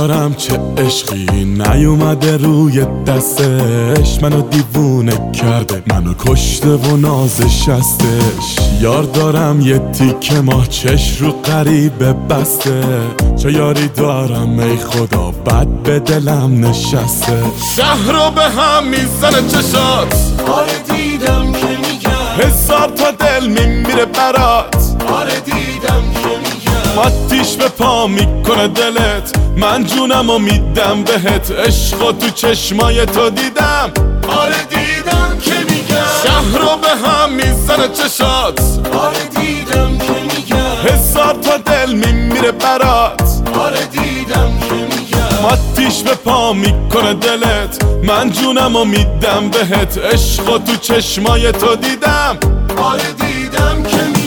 دارم چه عشقی نیومده روی دستش، منو دیوونه کرده، منو کشته و نازش هستش. یار دارم یه تیکه ماه چش رو غریبه بسته، چه یاری دارم ای خدا بد به دلم نشسته. شهر رو به هم میزنه چشات، آره دیدم که میگم، هزار تا دل میمیره برات، آره دیدم که میگم، آتیش به پا میکنه دلت، من جونم و میدم بهت، عشق تو چشمای تو دیدم، آره دیدم که میگم، شهر رو به هم میزنه چشات، آره دیدم که میگم، هزار تا دل میمیره برات، آره دیدم که میگم، آتیش به پا میکنه دلت، من جونم و میدم بهت، عشق تو چشمای تو دیدم، آره دیدم که میگم.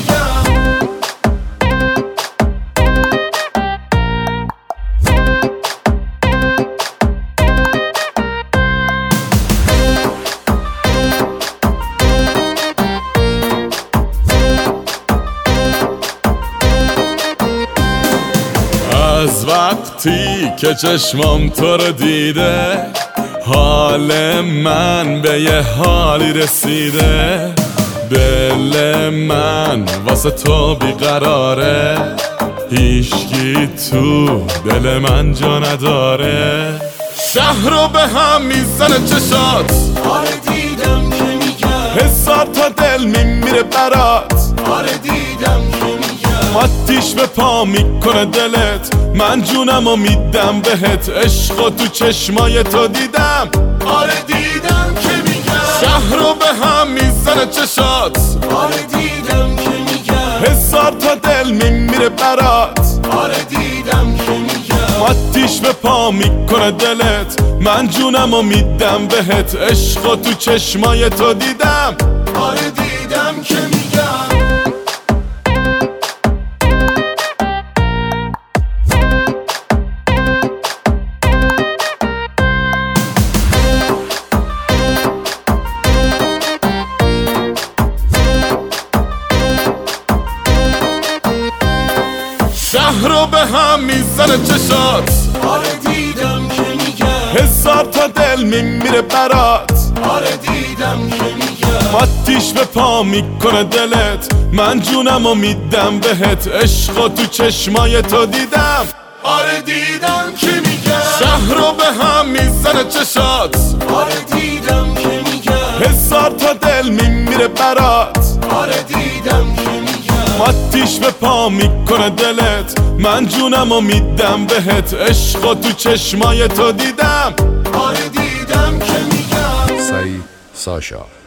از وقتی که چشمام تو رو دیده، حال من به یه حالی رسیده، دل من واسه تو بیقراره، هیچکی تو دل من جا نداره. شهر رو به هم میزنه چشات، آره دیدم که میگم، هزار تا دل میمیره برات، آره دیدم که میگم، آتیش به پا میکنه دلت، من جونم و میدم بهت، عشق تو چشمای تو دیدم، آره دیدم که میگم، شهر رو به هم میزنه چشات، آره دیدم که میگم، هزار تا دل میمیره برات، آره دیدم که میگم، آتیش به پا میکنه دلت، من جونم و میدم بهت، عشق تو چشمای تو دیدم، آره دیدم که میگم. شهر رو به هم میزنه چشات، آره دیدم که میگم، هزار تا دل میمیره برات، آره دیدم که میگم، آتیش به پا میکنه دلت، من جونم و میدم بهت، عشق تو چشمای تو دیدم، آره دیدم که میگم، شهر رو به هم میزنه چشات، آره دیدم که میگم، هزار تا دل میمیره برات، آره دیدم که میگم، آتیش به پا میکنه دلت، من جونم و میدم بهت، عشق تو چشمای تو دیدم، آره دیدم که میگم. سعید ساشا